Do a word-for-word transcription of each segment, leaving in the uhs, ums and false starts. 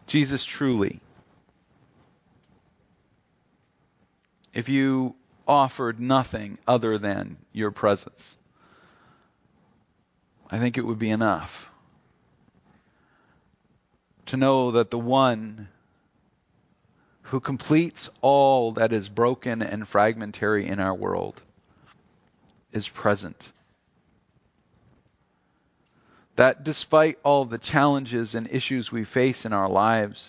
Jesus, truly, if you offered nothing other than your presence, I think it would be enough to know that the one who completes all that is broken and fragmentary in our world is present. That despite all the challenges and issues we face in our lives,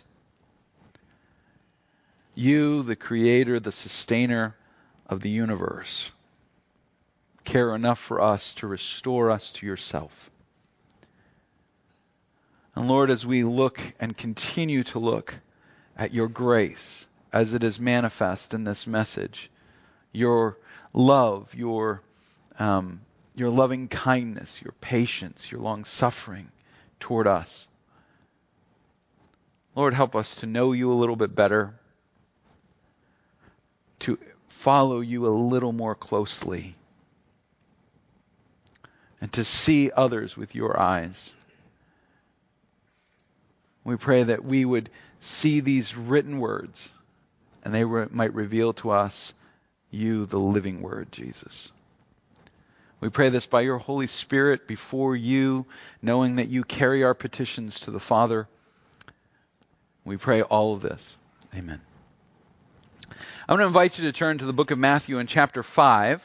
you, the creator, the sustainer of the universe, care enough for us to restore us to yourself. And Lord, as we look and continue to look at your grace as it is manifest in this message, your love, your um, your loving kindness, your patience, your long suffering toward us. Lord, help us to know you a little bit better, to follow you a little more closely, and to see others with your eyes. We pray that we would see these written words and they re- might reveal to us you, the living word, Jesus. We pray this by your Holy Spirit before you, knowing that you carry our petitions to the Father. We pray all of this. Amen. I'm going to invite you to turn to the book of Matthew in chapter five.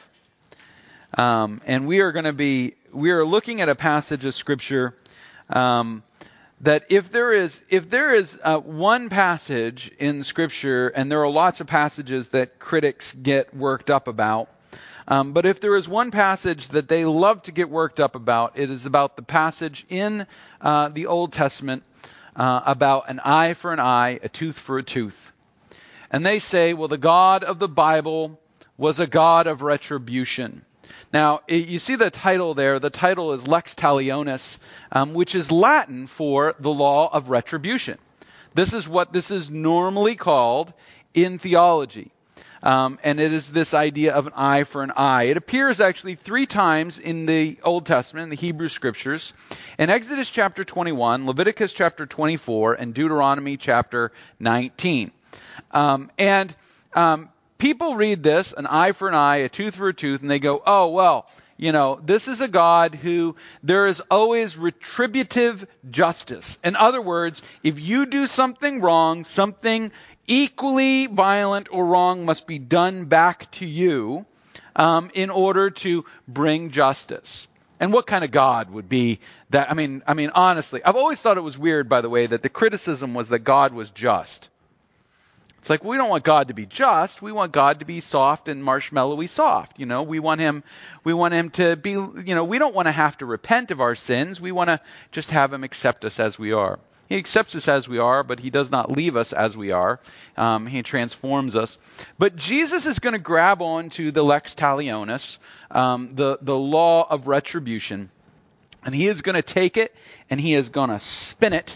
Um, and we are going to be, we are looking at a passage of Scripture um, that if there is, if there is uh, one passage in Scripture, and there are lots of passages that critics get worked up about, um, but if there is one passage that they love to get worked up about, it is about the passage in uh, the Old Testament uh, about an eye for an eye, a tooth for a tooth. And they say, well, the God of the Bible was a God of retribution. Now, you see the title there. The title is Lex Talionis, um, which is Latin for the law of retribution. This is what this is normally called in theology. Um, and it is this idea of an eye for an eye. It appears actually three times in the Old Testament, in the Hebrew Scriptures. In Exodus chapter twenty-one, Leviticus chapter twenty-four, and Deuteronomy chapter nineteen. Um, and um, people read this, an eye for an eye, a tooth for a tooth, and they go, oh, well, you know, this is a God who there is always retributive justice. In other words, if you do something wrong, something equally violent or wrong must be done back to you um, in order to bring justice. And what kind of God would be that? I mean, I mean, honestly, I've always thought it was weird, by the way, that the criticism was that God was just. It's like, we don't want God to be just. We want God to be soft and marshmallowy soft. You know, we want him, we want him to be, you know, we don't want to have to repent of our sins. We want to just have him accept us as we are. He accepts us as we are, but he does not leave us as we are. Um, he transforms us. But Jesus is going to grab on to the lex talionis, um, the, the law of retribution, and he is going to take it and he is going to spin it.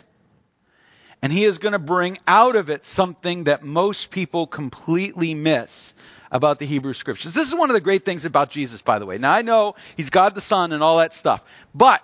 And he is going to bring out of it something that most people completely miss about the Hebrew Scriptures. This is one of the great things about Jesus, by the way. Now, I know he's God the Son and all that stuff. But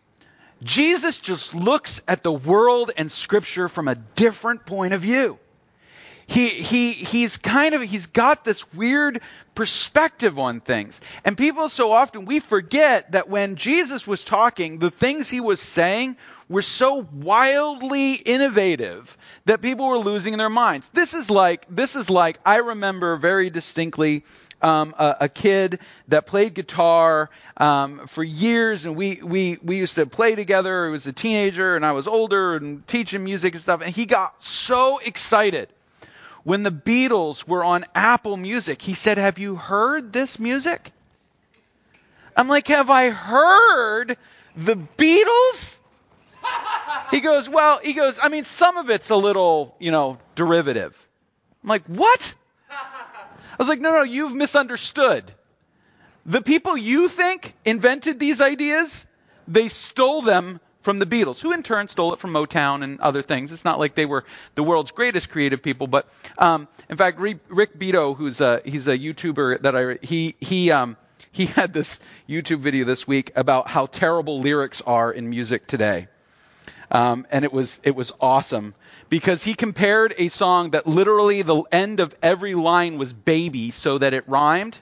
Jesus just looks at the world and Scripture from a different point of view. He he he's kind of he's got this weird perspective on things. And people so often, we forget that when Jesus was talking, the things he was saying were so wildly innovative that people were losing their minds. This is like this is like I remember very distinctly um, a, a kid that played guitar um, for years, and we we we used to play together. He was a teenager, and I was older, and teaching music and stuff. And he got so excited when the Beatles were on Apple Music. He said, "Have you heard this music?" I'm like, "Have I heard the Beatles?" He goes, well, he goes, I mean, some of it's a little, you know, derivative. I'm like, what? I was like, no, no, you've misunderstood. The people you think invented these ideas, they stole them from the Beatles, who in turn stole it from Motown and other things. It's not like they were the world's greatest creative people, but um, in fact, Rick Beato, who's a, he's a YouTuber that I, he, he, um, he had this YouTube video this week about how terrible lyrics are in music today. Um, and it was it was awesome because he compared a song that literally the end of every line was baby so that it rhymed,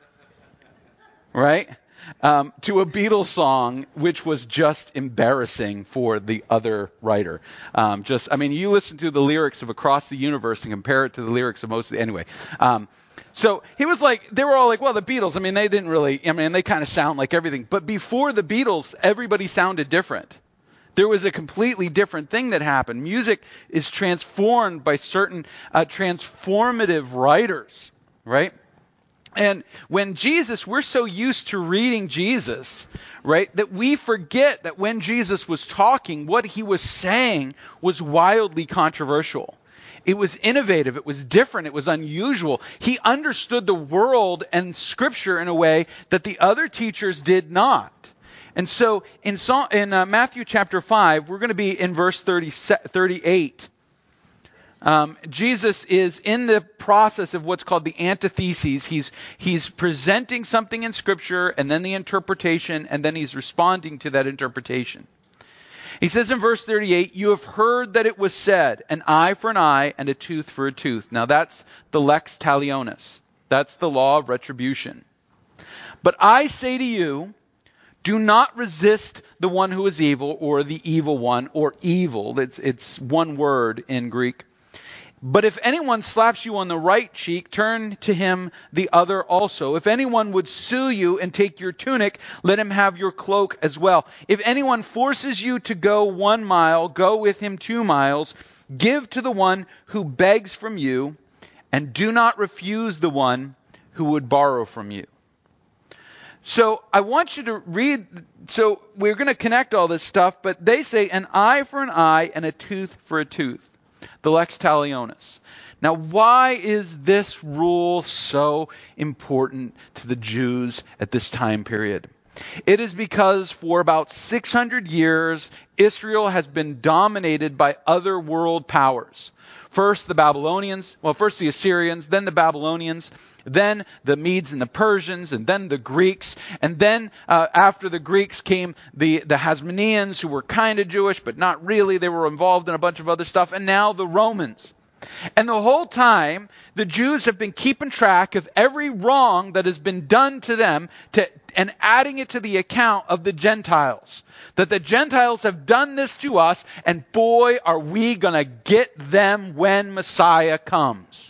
right? Um, to a Beatles song, which was just embarrassing for the other writer. Um, just, I mean, you listen to the lyrics of Across the Universe and compare it to the lyrics of most of the, anyway. Um, so he was like, they were all like, well, the Beatles, I mean, they didn't really, I mean, they kind of sound like everything. But before the Beatles, everybody sounded different. There was a completely different thing that happened. Music is transformed by certain uh, transformative writers, right? And when Jesus, we're so used to reading Jesus, right, that we forget that when Jesus was talking, what he was saying was wildly controversial. It was innovative. It was different. It was unusual. He understood the world and Scripture in a way that the other teachers did not. And so in, in uh, Matthew chapter five, we're going to be in verse thirty, thirty-eight. Um, Jesus is in the process of what's called the antitheses. He's, he's presenting something in Scripture and then the interpretation, and then he's responding to that interpretation. He says in verse thirty-eight, you have heard that it was said, an eye for an eye and a tooth for a tooth. Now that's the lex talionis. That's the law of retribution. But I say to you, do not resist the one who is evil, or the evil one, or evil. It's, it's one word in Greek. But if anyone slaps you on the right cheek, turn to him the other also. If anyone would sue you and take your tunic, let him have your cloak as well. If anyone forces you to go one mile, go with him two miles. Give to the one who begs from you, and do not refuse the one who would borrow from you. So I want you to read, so we're going to connect all this stuff, but they say an eye for an eye and a tooth for a tooth. The lex talionis. Now, why is this rule so important to the Jews at this time period? It is because for about six hundred years, Israel has been dominated by other world powers. First the Babylonians, well, first the Assyrians, then the Babylonians, then the Medes and the Persians, and then the Greeks. And then uh, after the Greeks came the, the Hasmoneans, who were kind of Jewish, but not really. They were involved in a bunch of other stuff. And now the Romans. And the whole time, the Jews have been keeping track of every wrong that has been done to them to, and adding it to the account of the Gentiles. That the Gentiles have done this to us, and boy, are we going to get them when Messiah comes.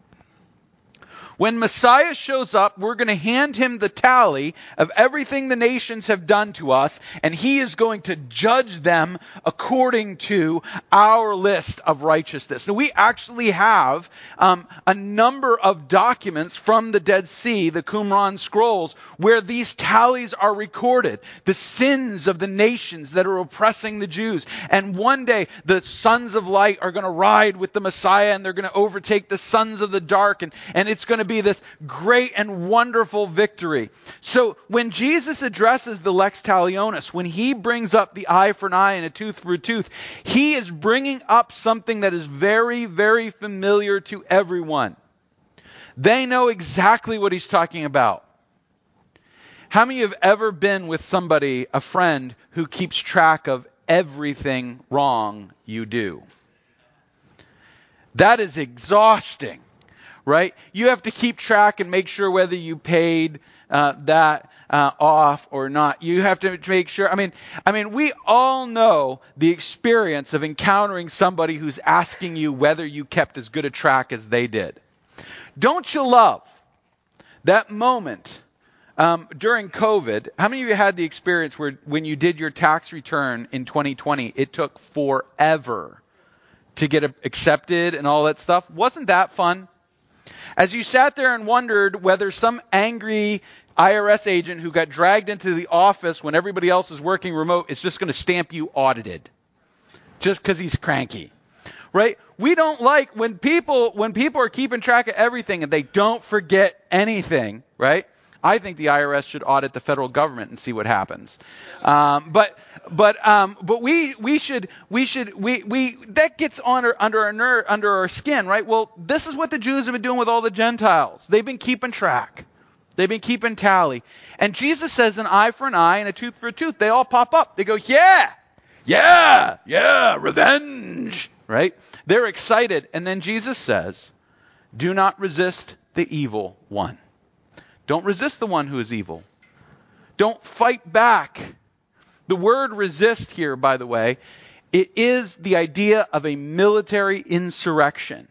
When Messiah shows up, we're going to hand him the tally of everything the nations have done to us, and he is going to judge them according to our list of righteousness. Now, we actually have um, a number of documents from the Dead Sea, the Qumran scrolls, where these tallies are recorded. The sins of the nations that are oppressing the Jews. And one day, the sons of light are going to ride with the Messiah, and they're going to overtake the sons of the dark, and, and it's going to be this great and wonderful victory. So when Jesus addresses the lex talionis, when he brings up the eye for an eye and a tooth for a tooth, he is bringing up something that is very, very familiar to everyone. They know exactly what he's talking about. How many have ever been with somebody, a friend, who keeps track of everything wrong you do? That is exhausting. Right? You have to keep track and make sure whether you paid uh, that uh, off or not. You have to make sure. I mean, I mean, we all know the experience of encountering somebody who's asking you whether you kept as good a track as they did. Don't you love that moment um, during COVID? How many of you had the experience where when you did your tax return in twenty twenty, it took forever to get accepted and all that stuff? Wasn't that fun? As you sat there and wondered whether some angry I R S agent who got dragged into the office when everybody else is working remote is just going to stamp you audited just because he's cranky, right? We don't like when people when people are keeping track of everything and they don't forget anything, right? I think the I R S should audit the federal government and see what happens. Um, but but um, but we we should we should we we that gets on our, under our ner- under our skin, right? Well, this is what the Jews have been doing with all the Gentiles. They've been keeping track. They've been keeping tally. And Jesus says an eye for an eye and a tooth for a tooth. They all pop up. They go, yeah, Yeah, yeah, revenge, right? They're excited. And then Jesus says, do not resist the evil one. Don't resist the one who is evil. Don't fight back. The word resist here, by the way, it is the idea of a military insurrection.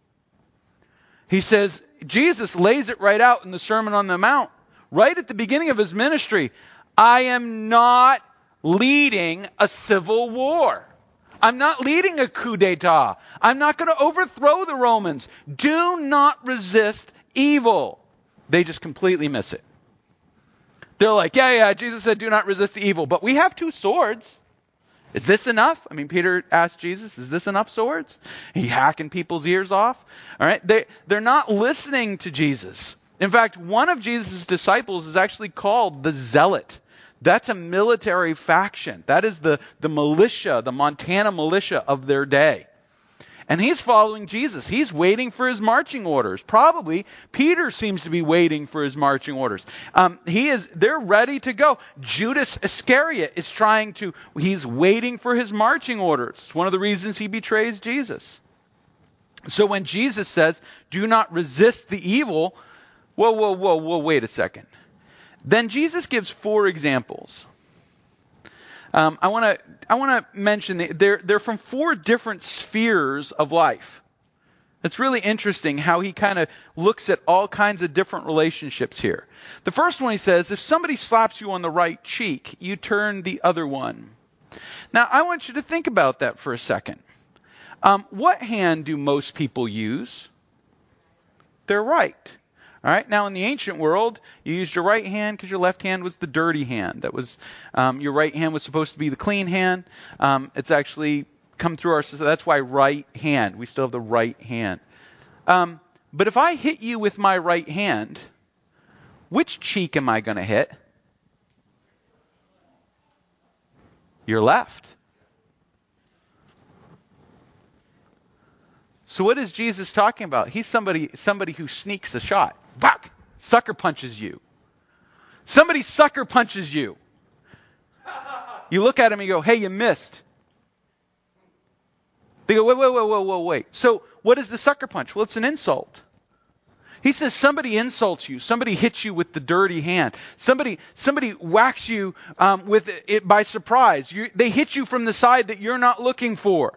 He says, Jesus lays it right out in the Sermon on the Mount, right at the beginning of his ministry. I am not leading a civil war. I'm not leading a coup d'etat. I'm not going to overthrow the Romans. Do not resist evil. They just completely miss it. They're like, yeah, yeah, Jesus said do not resist the evil, but we have two swords. Is this enough? I mean, Peter asked Jesus, is this enough swords? He hacking people's ears off? All right, they, they're not listening to Jesus. In fact, one of Jesus' disciples is actually called the Zealot. That's a military faction. That is the, the militia, the Montana militia of their day. And he's following Jesus. He's waiting for his marching orders. Probably Peter seems to be waiting for his marching orders. Um, he is. They're ready to go. Judas Iscariot is trying to. He's waiting for his marching orders. It's one of the reasons he betrays Jesus. So when Jesus says, "Do not resist the evil," whoa, whoa, whoa, whoa, wait a second. Then Jesus gives four examples. Um, I want to I want to mention that they're they're from four different spheres of life. It's really interesting how he kind of looks at all kinds of different relationships here. The first one he says, if somebody slaps you on the right cheek, you turn the other one. Now I want you to think about that for a second. Um, what hand do most people use? Their right. All right. Now, in the ancient world, you used your right hand because your left hand was the dirty hand. That was um, your right hand was supposed to be the clean hand. Um, it's actually come through our system. That's why right hand. We still have the right hand. Um, but if I hit you with my right hand, which cheek am I going to hit? Your left. So what is Jesus talking about? He's somebody somebody who sneaks a shot. Buck! Sucker punches you. Somebody sucker punches you. You look at him and you go, hey, you missed. They go, wait, wait, wait, wait, wait, wait. So what is the sucker punch? Well, it's an insult. He says somebody insults you. Somebody hits you with the dirty hand. Somebody somebody whacks you um, with it, it by surprise. You, they hit you from the side that you're not looking for.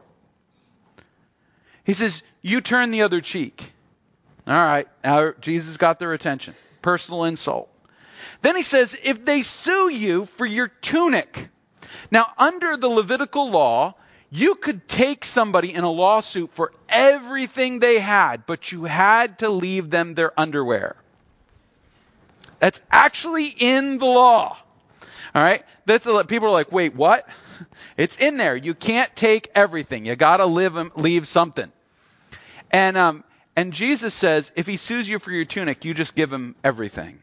He says, you turn the other cheek. All right, now Jesus got their attention. Personal insult. Then he says, if they sue you for your tunic. Now, under the Levitical law, you could take somebody in a lawsuit for everything they had, but you had to leave them their underwear. That's actually in the law. All right? That's a, people are like, wait, what? It's in there. You can't take everything. You got to live leave something. And um and Jesus says, if he sues you for your tunic, you just give him everything.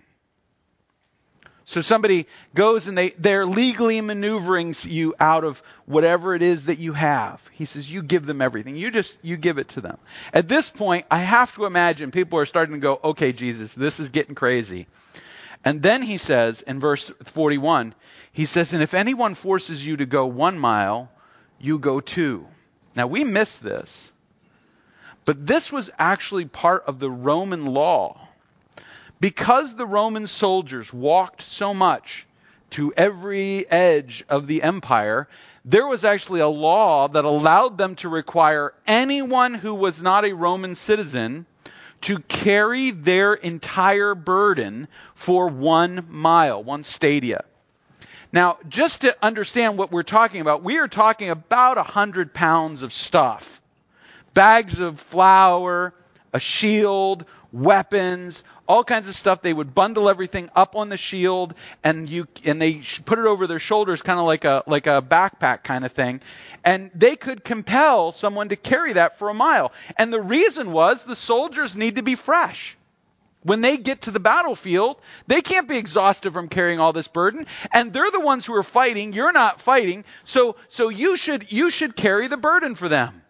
So somebody goes and they, they're legally maneuvering you out of whatever it is that you have. He says, you give them everything. You just, you give it to them. At this point, I have to imagine people are starting to go, okay, Jesus, this is getting crazy. And then he says in verse forty-one, he says, and if anyone forces you to go one mile, you go two. Now we miss this, but this was actually part of the Roman law. Because the Roman soldiers walked so much to every edge of the empire, there was actually a law that allowed them to require anyone who was not a Roman citizen to carry their entire burden for one mile, one stadia. Now, just to understand what we're talking about, we are talking about one hundred pounds of stuff. Bags of flour, a shield, weapons, all kinds of stuff. They would bundle everything up on the shield, and you and they put it over their shoulders, kind of like a like a backpack kind of thing. And they could compel someone to carry that for a mile. And the reason was the soldiers need to be fresh. When they get to the battlefield, they can't be exhausted from carrying all this burden, and they're the ones who are fighting. You're not fighting, so so you should you should carry the burden for them.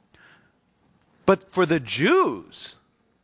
But for the Jews,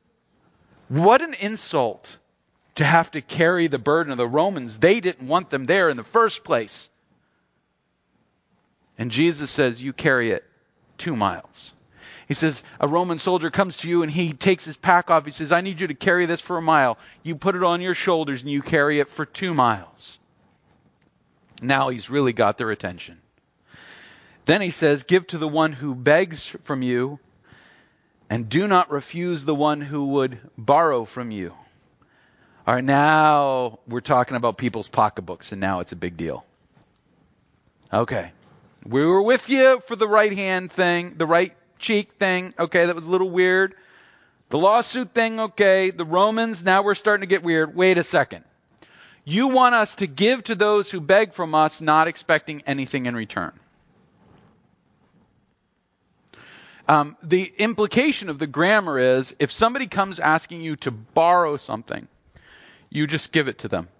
what an insult to have to carry the burden of the Romans. They didn't want them there in the first place. And Jesus says, you carry it two miles. He says, a Roman soldier comes to you and he takes his pack off. He says, I need you to carry this for a mile. You put it on your shoulders and you carry it for two miles. Now he's really got their attention. Then he says, give to the one who begs from you, and do not refuse the one who would borrow from you. All right, now we're talking about people's pocketbooks, and now it's a big deal. Okay. We were with you for the right hand thing, the right cheek thing. Okay, that was a little weird. The lawsuit thing, okay. The Romans, now we're starting to get weird. Wait a second. You want us to give to those who beg from us, not expecting anything in return. Um, the implication of the grammar is, if somebody comes asking you to borrow something, you just give it to them.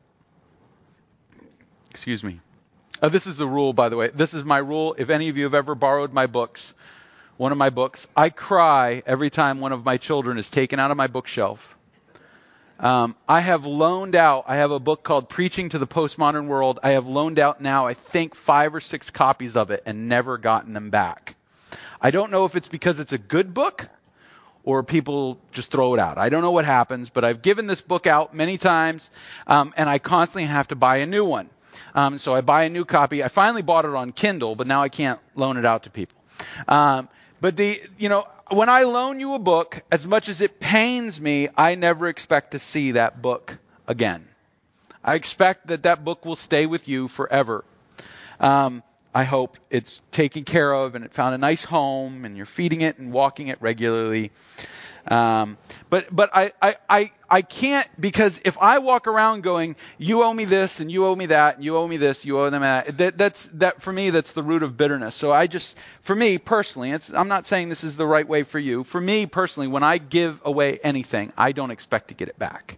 Excuse me. Uh, this is the rule, by the way. This is my rule. If any of you have ever borrowed my books, one of my books, I cry every time one of my children is taken out of my bookshelf. Um, I have loaned out, I have a book called Preaching to the Postmodern World. I have loaned out now, I think, five or six copies of it and never gotten them back. I don't know if it's because it's a good book or people just throw it out. I don't know what happens, but I've given this book out many times, um, and I constantly have to buy a new one. Um, so I buy a new copy. I finally bought it on Kindle, but now I can't loan it out to people. Um, but the, you know, when I loan you a book, as much as it pains me, I never expect to see that book again. I expect that that book will stay with you forever. Um, I hope it's taken care of and it found a nice home and you're feeding it and walking it regularly. Um, but but I, I, I, I can't, because if I walk around going, you owe me this and you owe me that and you owe me this, you owe them that, that that's that for me, that's the root of bitterness. So I just, for me personally, it's, I'm not saying this is the right way for you. For me personally, when I give away anything, I don't expect to get it back.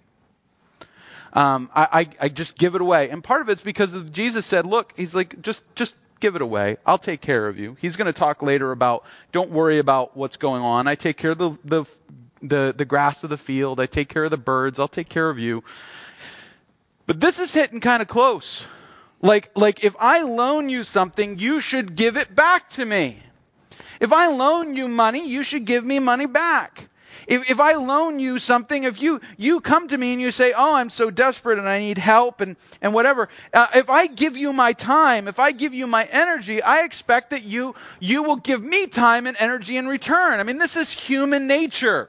Um, I, I, I just give it away. And part of it's because of Jesus said, look, he's like, just just give it away. I'll take care of you. He's going to talk later about, don't worry about what's going on. I take care of the, the the the grass of the field. I take care of the birds. I'll take care of you. But this is hitting kind of close. Like like if I loan you something, you should give it back to me. If I loan you money, you should give me money back. If, if I loan you something, if you, you come to me and you say, oh, I'm so desperate and I need help and, and whatever. Uh, if I give you my time, if I give you my energy, I expect that you, you will give me time and energy in return. I mean, this is human nature.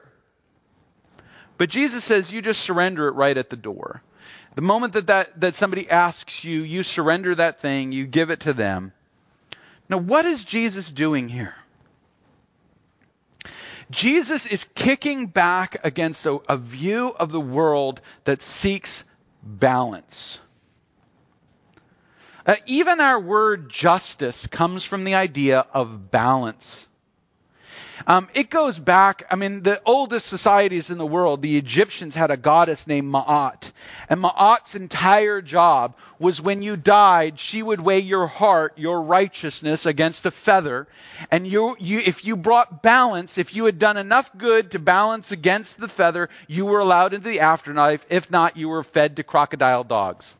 But Jesus says you just surrender it right at the door. The moment that, that, that somebody asks you, you surrender that thing, you give it to them. Now, what is Jesus doing here? Jesus is kicking back against a, a view of the world that seeks balance. Uh, even our word justice comes from the idea of balance. Um, it goes back, I mean, the oldest societies in the world, the Egyptians had a goddess named Ma'at. And Ma'at's entire job was when you died, she would weigh your heart, your righteousness against a feather. And you, you, if you brought balance, if you had done enough good to balance against the feather, you were allowed into the afterlife. If not, you were fed to crocodile dogs.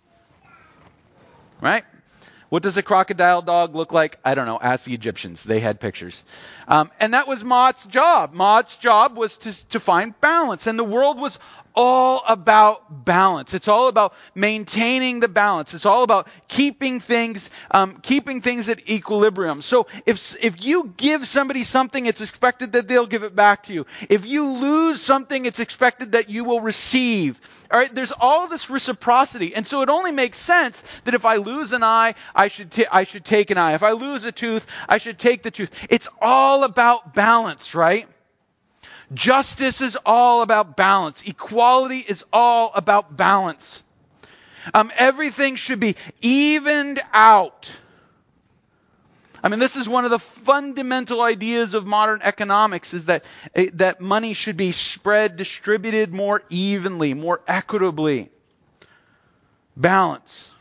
Right? What does a crocodile dog look like? I don't know. Ask the Egyptians. They had pictures. Um, and that was Ma'at's job. Ma'at's job was to, to find balance. And the world was all about balance. It's all about maintaining the balance. It's all about keeping things, um, keeping things at equilibrium. So if, if you give somebody something, it's expected that they'll give it back to you. If you lose something, it's expected that you will receive. All right, there's all this reciprocity. And so it only makes sense that if I lose an eye, I should, t- I should take an eye. If I lose a tooth, I should take the tooth. It's all about balance, right? Justice is all about balance. Equality is all about balance. Um, everything should be evened out. I mean, this is one of the fundamental ideas of modern economics, is that, that money should be spread, distributed more evenly, more equitably. Balance.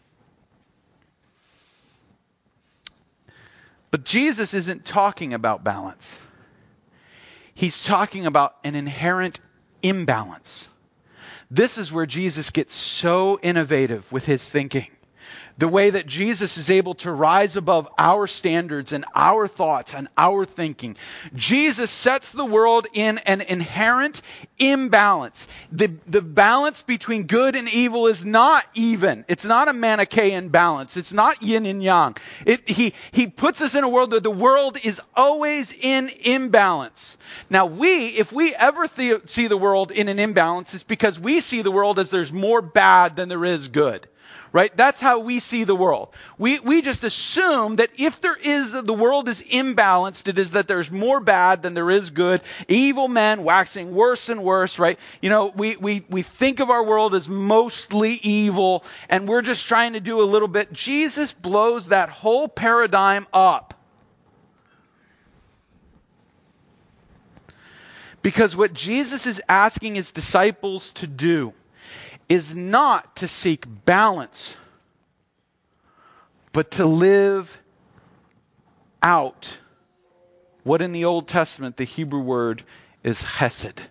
But Jesus isn't talking about balance. He's talking about an inherent imbalance. This is where Jesus gets so innovative with his thinking. The way that Jesus is able to rise above our standards and our thoughts and our thinking. Jesus sets the world in an inherent imbalance. The, the balance between good and evil is not even. It's not a Manichaean balance. It's not yin and yang. It, he, he puts us in a world where the world is always in imbalance. Now we, if we ever the, see the world in an imbalance, it's because we see the world as there's more bad than there is good. Right? That's how we see the world. We we just assume that if there is, the world is imbalanced, it is that there's more bad than there is good. Evil men waxing worse and worse, right? You know, we, we, we think of our world as mostly evil, and we're just trying to do a little bit. Jesus blows that whole paradigm up. Because what Jesus is asking his disciples to do is not to seek balance, but to live out what in the Old Testament the Hebrew word is chesed.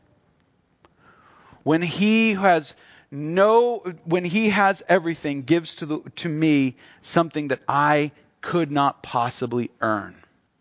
When he has no, when he has everything, gives to the, to me something that I could not possibly earn.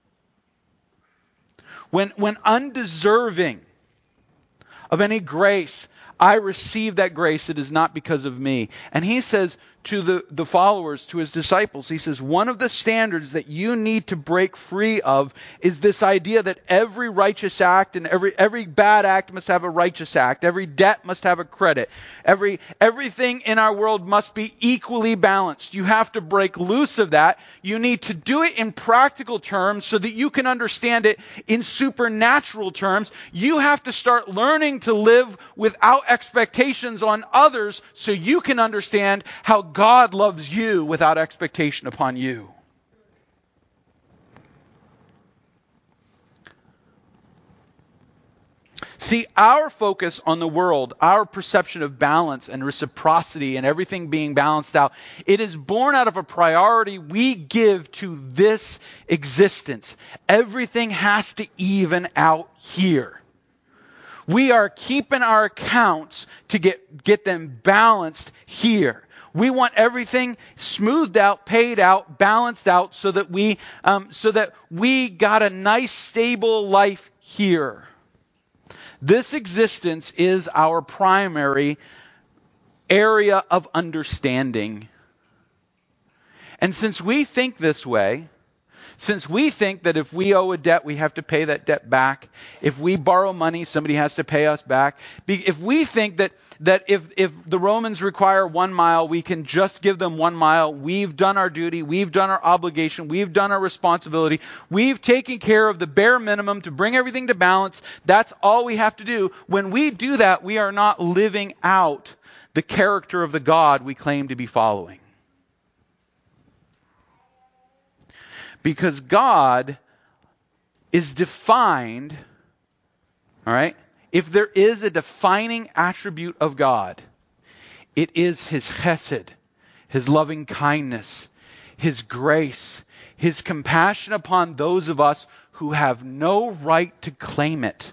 When, when undeserving of any grace, I receive that grace. It is not because of me. And he says to the, the followers, to his disciples, he says, one of the standards that you need to break free of is this idea that every righteous act and every every bad act must have a righteous act. Every debt must have a credit. Every everything in our world must be equally balanced. You have to break loose of that. You need to do it in practical terms so that you can understand it in supernatural terms. You have to start learning to live without expectations on others so you can understand how God loves you without expectation upon you. See, our focus on the world, our perception of balance and reciprocity and everything being balanced out, it is born out of a priority we give to this existence. Everything has to even out here. We are keeping our accounts to get, get them balanced here. We want everything smoothed out, paid out, balanced out, so that we um, so that we got a nice, stable life here. This existence is our primary area of understanding. And since we think this way, since we think that if we owe a debt, we have to pay that debt back. If we borrow money, somebody has to pay us back. If we think that that if, if the Romans require one mile, we can just give them one mile. We've done our duty. We've done our obligation. We've done our responsibility. We've taken care of the bare minimum to bring everything to balance. That's all we have to do. When we do that, we are not living out the character of the God we claim to be following. Because God is defined, all right? If there is a defining attribute of God, it is his chesed, his loving kindness, his grace, his compassion upon those of us who have no right to claim it.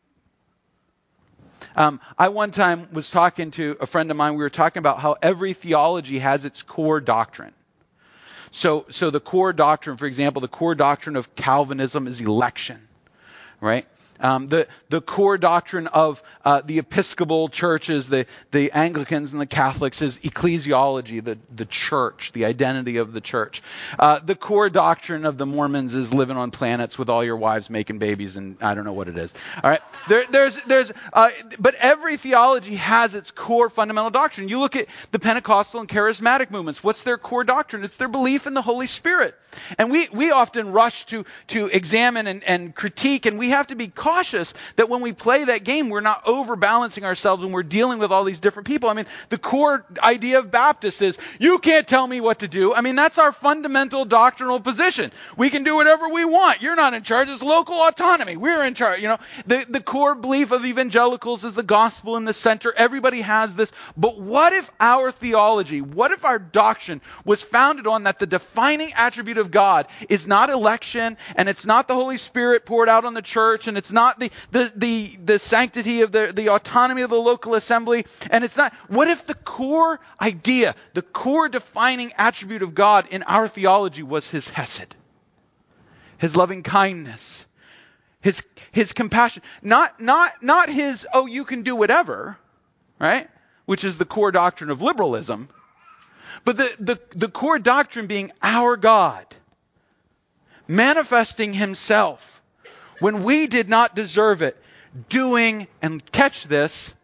Um, I one time was talking to a friend of mine. We were talking about how every theology has its core doctrine. So, so the core doctrine, for example, the core doctrine of Calvinism is election, right? Um, the the core doctrine of uh, the Episcopal churches, the the Anglicans and the Catholics, is ecclesiology, the the church, the identity of the church. Uh, the core doctrine of the Mormons is living on planets with all your wives making babies, and I don't know what it is. All right, there, there's there's uh, but every theology has its core fundamental doctrine. You look at the Pentecostal and charismatic movements. What's their core doctrine? It's their belief in the Holy Spirit. And we we often rush to to examine and, and critique, and we have to be cautious that when we play that game, we're not overbalancing ourselves and we're dealing with all these different people. I mean, the core idea of Baptists is, you can't tell me what to do. I mean, that's our fundamental doctrinal position. We can do whatever we want. You're not in charge. It's local autonomy. We're in charge. You know, the, the core belief of evangelicals is the gospel in the center. Everybody has this. But what if our theology, what if our doctrine was founded on that the defining attribute of God is not election, and it's not the Holy Spirit poured out on the church, and it's It's not the, the, the, the sanctity of the, the autonomy of the local assembly. And it's not, what if the core idea, the core defining attribute of God in our theology was his hesed, his loving kindness, his, his compassion, not, not, not his, oh, you can do whatever, right? Which is the core doctrine of liberalism. But the, the, the core doctrine being our God manifesting himself when we did not deserve it, doing, and catch this,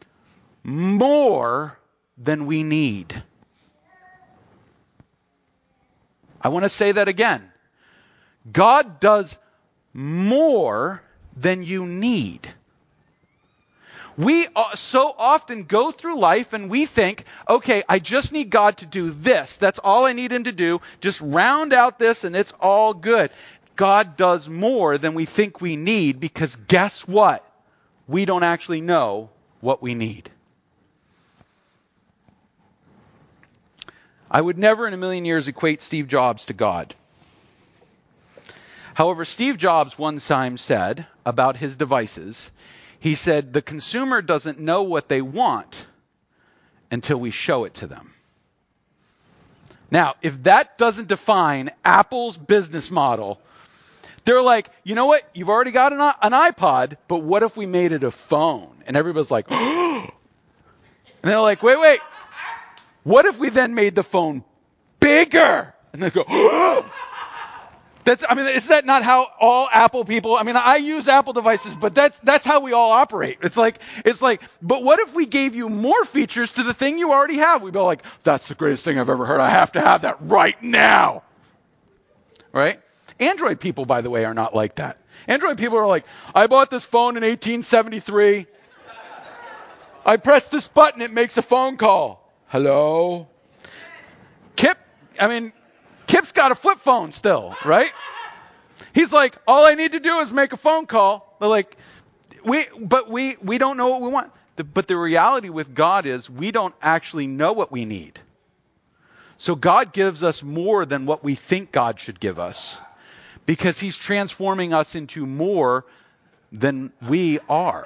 more than we need. I want to say that again. God does more than you need. We so often go through life and we think, okay, I just need God to do this. That's all I need him to do. Just round out this and it's all good. God does more than we think we need because guess what? We don't actually know what we need. I would never in a million years equate Steve Jobs to God. However, Steve Jobs one time said about his devices, he said, the consumer doesn't know what they want until we show it to them. Now, if that doesn't define Apple's business model, they're like, you know what? You've already got an, an iPod, but what if we made it a phone? And everybody's like, oh. And they're like, wait, wait. What if we then made the phone bigger? And they go, oh. That's, I mean, is that not how all Apple people, I mean, I use Apple devices, but that's, that's how we all operate. It's like, it's like, but what if we gave you more features to the thing you already have? We'd be like, that's the greatest thing I've ever heard. I have to have that right now. Right? Android people, by the way, are not like that. Android people are like, I bought this phone in eighteen seventy-three. I press this button, it makes a phone call. Hello? Kip, I mean, Kip's got a flip phone still, right? He's like, all I need to do is make a phone call. They're like, we, but we, we don't know what we want. The, but the reality with God is we don't actually know what we need. So God gives us more than what we think God should give us because he's transforming us into more than we are.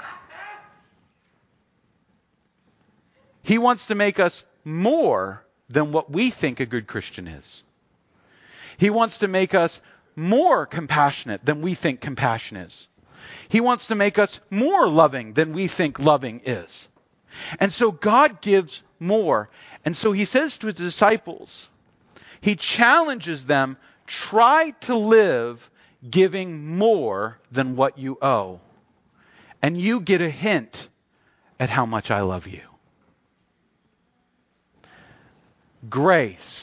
He wants to make us more than what we think a good Christian is. He wants to make us more compassionate than we think compassion is. He wants to make us more loving than we think loving is. And so God gives more. And so he says to his disciples, he challenges them, try to live giving more than what you owe. And you get a hint at how much I love you. Grace.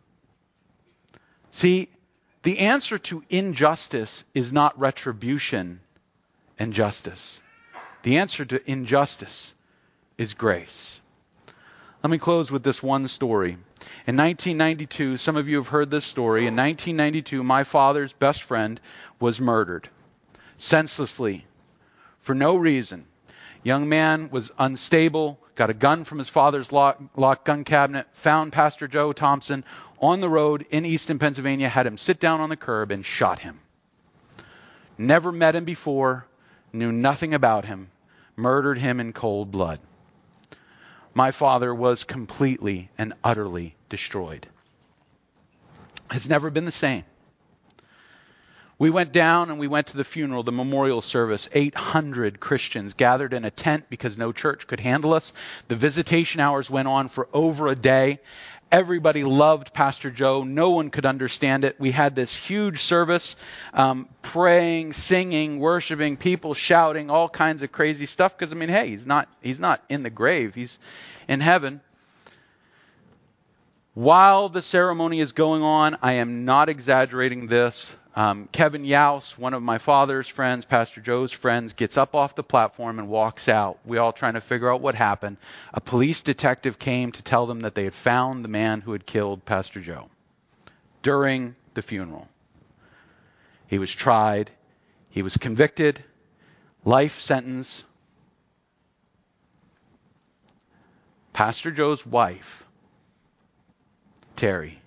See, the answer to injustice is not retribution and justice. The answer to injustice is grace. Let me close with this one story. In nineteen ninety-two, some of you have heard this story. In nineteen ninety-two, my father's best friend was murdered senselessly for no reason. Young man was unstable, got a gun from his father's lock, locked gun cabinet, found Pastor Joe Thompson on the road in Easton, Pennsylvania, had him sit down on the curb and shot him. Never met him before, knew nothing about him, murdered him in cold blood. My father was completely and utterly destroyed. Has never been the same. We went down and we went to the funeral, the memorial service. eight hundred Christians gathered in a tent because no church could handle us. The visitation hours went on for over a day. Everybody loved Pastor Joe. No one could understand it. We had this huge service, um, praying, singing, worshiping, people shouting, all kinds of crazy stuff. Because I mean, hey, he's not he's not in the grave. He's in heaven. While the ceremony is going on, I am not exaggerating this. Um, Kevin Yaus, one of my father's friends, Pastor Joe's friends, gets up off the platform and walks out. We all trying to figure out what happened. A police detective came to tell them that they had found the man who had killed Pastor Joe during the funeral. He was tried. He was convicted. Life sentence. Pastor Joe's wife, Terry,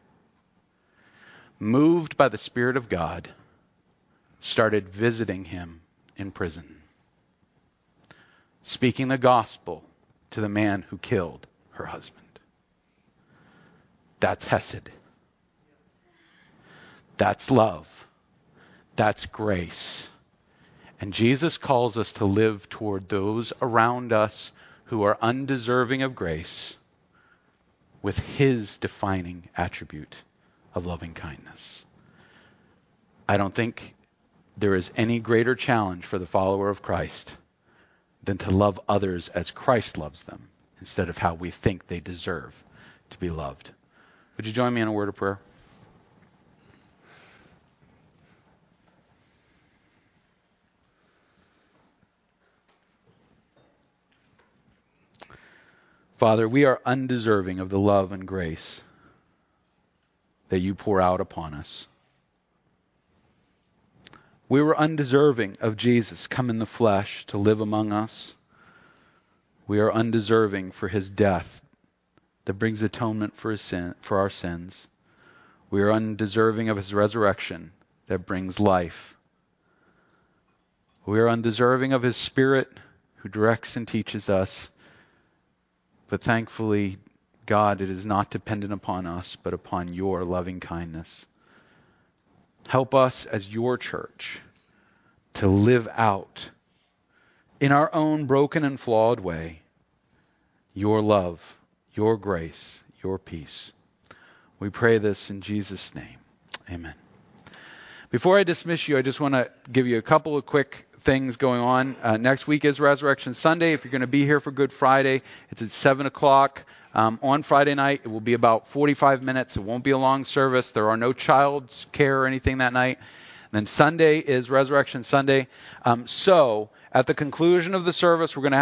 moved by the Spirit of God, started visiting him in prison, speaking the gospel to the man who killed her husband. That's hesed. That's love. That's grace. And Jesus calls us to live toward those around us who are undeserving of grace with his defining attribute of loving kindness. I don't think there is any greater challenge for the follower of Christ than to love others as Christ loves them instead of how we think they deserve to be loved. Would you join me in a word of prayer? Father, we are undeserving of the love and grace that you pour out upon us. We were undeserving of Jesus come in the flesh to live among us. We are undeserving for his death that brings atonement for his sin, for our sins. We are undeserving of his resurrection that brings life. We are undeserving of his Spirit who directs and teaches us. But thankfully, God, it is not dependent upon us, but upon your loving kindness. Help us as your church to live out in our own broken and flawed way your love, your grace, your peace. We pray this in Jesus' name. Amen. Before I dismiss you, I just want to give you a couple of quick things going on. Uh, next week is Resurrection Sunday. If you're going to be here for Good Friday, it's at seven o'clock. Um, on Friday night, it will be about forty-five minutes. It won't be a long service. There are no child's care or anything that night. And then Sunday is Resurrection Sunday. Um, so at the conclusion of the service, we're going to have